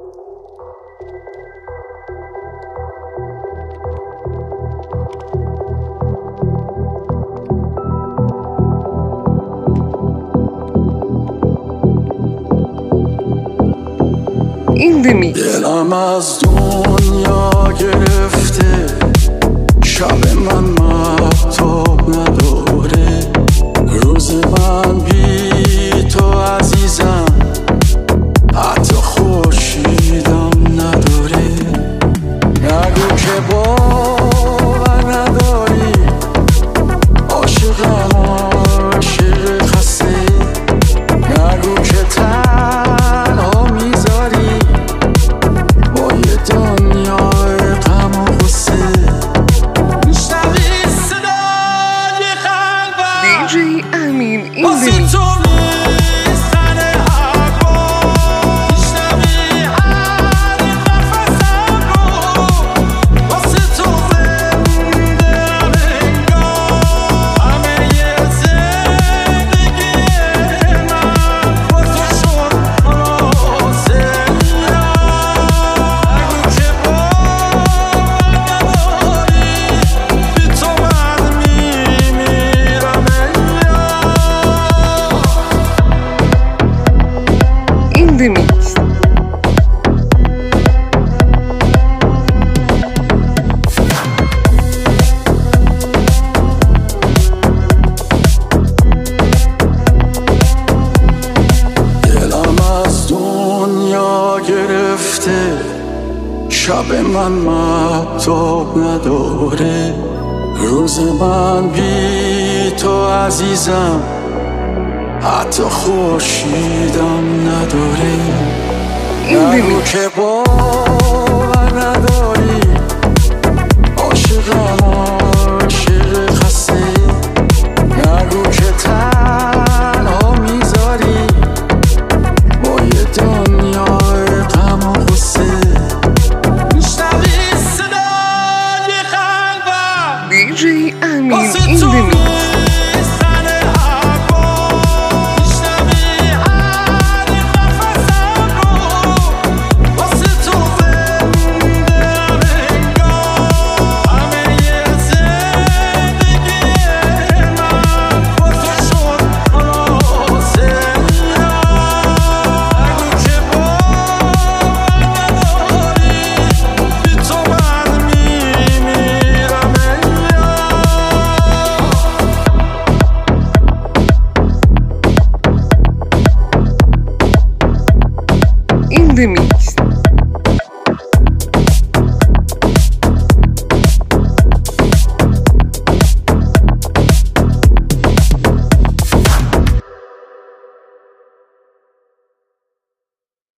In the mix. دلم از دنیا گرفته، شب من مهتاب نداره، روز من بی تو عزیزم حتی خورشیدم نداره. نگو که باور نداری، عاشقم عاشق خسته، نگو که تنها میذاری با یه دنیای غم و غصه. میشنوی صدای قلبم DJ Amin in the واسه mix. تو میزنه حرفا، میشنوی هر نفسم رو، واسه تو زنده‌ام انگار. همه یه زندگی من با تو شد خلاصه. نگو که باور نداری، بی تو من میمیرم In the mix. دلم از دنیا گرفته، شب من مهتاب نداره، روز من بی تو عزیزم حتی خورشیدم نداره. نگو که باور نداری، عاشقم عاشق خسته، نگو که تنها میذاری با یه دنیای غم و غصه. میشنوی صدای قلبم DJ Amin واسه in تو the mix. میزنه حرفا، میشنوی هر نفسم رو، واسه تو زنده‌ام انگار. همه یه زندگی من با تو شد خلاصه. نگو که باور نداری، بی تو من میمیرم In the mix.